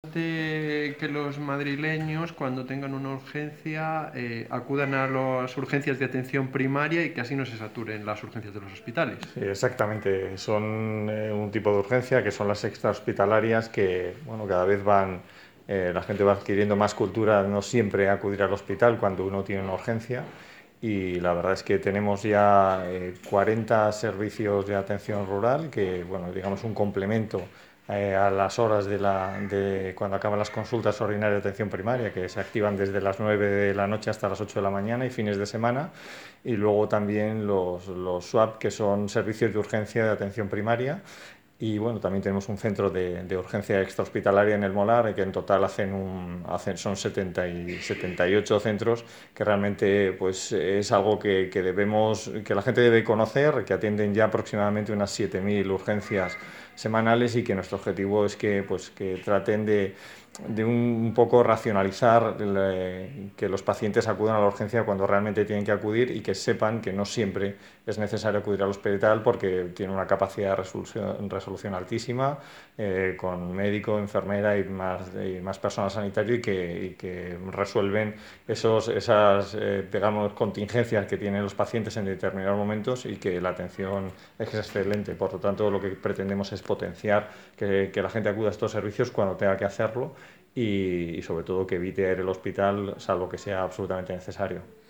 Que los madrileños, cuando tengan una urgencia, acudan a las urgencias de atención primaria y que así no se saturen las urgencias de los hospitales. Sí, exactamente. Son un tipo de urgencia que son las extrahospitalarias que, bueno, cada vez la gente va adquiriendo más cultura, no siempre acudir al hospital cuando uno tiene una urgencia. Y la verdad es que tenemos ya 40 servicios de atención rural, que, bueno, digamos un complemento a las horas de cuando acaban las consultas ordinarias de atención primaria, que se activan desde las 9 de la noche hasta las 8 de la mañana y fines de semana, y luego también los SWAP, que son servicios de urgencia de atención primaria. Y bueno, también tenemos un centro de urgencia extrahospitalaria en el Molar, que en total son 78 centros, que realmente pues, es algo que la gente debe conocer, que atienden ya aproximadamente unas 7.000 urgencias semanales, y que nuestro objetivo es que traten de un poco racionalizar que los pacientes acudan a la urgencia cuando realmente tienen que acudir, y que sepan que no siempre es necesario acudir al hospital porque tiene una capacidad de resolución altísima, con médico, enfermera y más personal sanitario, y que resuelven esas digamos, contingencias que tienen los pacientes en determinados momentos, y que la atención es excelente. Por lo tanto, lo que pretendemos es potenciar que la gente acuda a estos servicios cuando tenga que hacerlo, y sobre todo que evite ir al hospital salvo que sea absolutamente necesario.